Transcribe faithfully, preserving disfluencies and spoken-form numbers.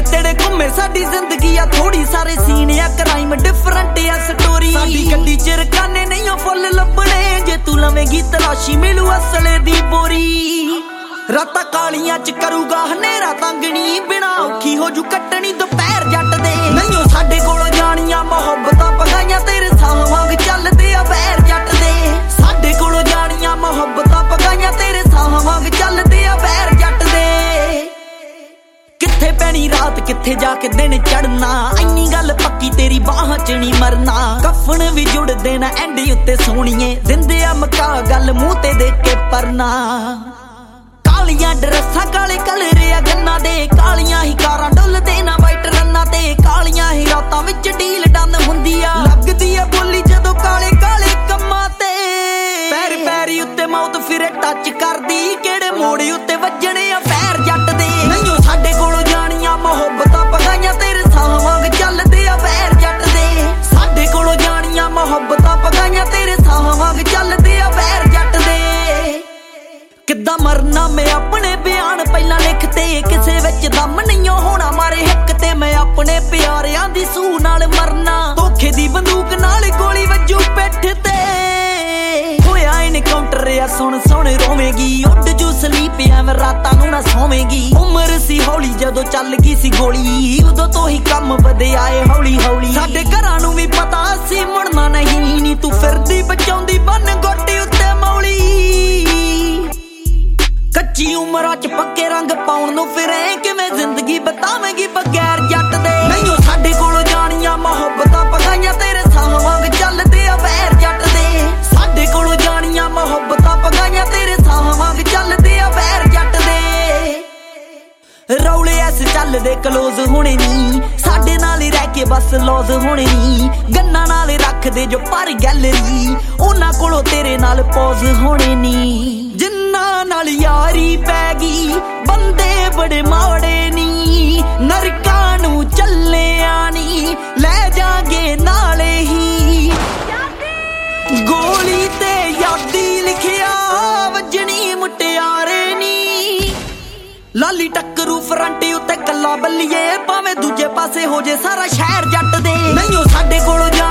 तेड़े घूमे साडी जिंदगी आ थोड़ी सारे सीन आ क्राइम डिफरेंट आ स्टोरी साडी गड्डी च रकाने नहीं ओ फुल लभणे जे तू लवेंगी तलाशी मिलू असले दी बोरी रातां कालियां च करूगा हनेरा तंगनी बिना औखी हो जू कट्टनी दोपहर जट दे नहीं ओ साडे कोलों जानियां मोहब्बतां पगाइयां तेरे साह वांग चलदे आ बैर जट दे साडे कोलों जानियां मोहब्बतां पगाइयां तेरे साह वांग चलदे आ बैर जट दे किथे पैनी रात किथे जाके दिन चढ़ना इन्नी गल पक्की तेरी बाहां च नहीं मरना कफन भी जुड़ देना एंड उत्ते सोहणीए जिंदे आ मका गल मूंह ते देख के परना कालियां ड्रेसां काले कलर आ गन्ना दे कालियां ही कारां डुलदे ना वाइट रन्ना ते कालियां ही रातां विच डील डन हुंदी आ लगदी आ बोली जदों काले काले कम्मां ते पैर पैरी उत्ते मौत फिरे टच करदी किहड़े मोड़े उत्ते वजणे आ पैर जट दे नहीं साडे कोलों जानियां मोहब्बतां पगाइयां तेरे साह वांग चलदे आ पैर जट दे साडे कोलों जानियां मोहब्बतां पगाइयां तेरे साह वांग चलदे आ पैर जट दे किद्दां मरना मैं अपने बयान पहला लिखते किसे विच दम नहीं होना मारे हिक ते मैं अपने प्यारियां दी सूह नाल मरना धोखे दी बंदूक नाल गोली वजू पिठ ते होया इनकाउंटर आ सुन सुन रोवेगी उड जू सलीप एवं रातां नूं ना सोवेगी उम्र सी हौली जदों चल गई सी गोली उदों तो ही कम वधे आए हौली हौली साडे घरां नूं भी पता सी मुड़ना नहीं नी तू फिरदी बचाउंदी बन गोटी उत्ते मौली कच्ची उमरां च पक्के रंग पाउण नूं फिरे किवें जिंदगी बतावेंगी बगैर जट दे नहीं ओ साडे कोलों जानियां मोहब्बतां पगाइयां तेरे साह वांग चलदे आ बैर जट दे साडे कोलों जानियां मोहब्बतां पगाइयां तेरे साह वांग चलदे आ बैर जट दे रौले ऐसे चलदे क्लोज होने नी साडे नाल ही रह के बस लॉज होने नी गन्ना नाल रख दे जो पर गैलरी उन्हां कोलों तेरे नाल पॉज होने नी जिन्ना नाल यारी पै गई बंदे बड़े माड़े नी नरकां नूं चले आनी ले जागे नाले ही गोली ते यादी लिखिया वजनी मुटियारे नी लाली टक्करू फरंटी उत्ते कल्ला बल्लीए भावें दूजे पासे हो जे सारा शहर जट दे नहीं ओ साडे कोलों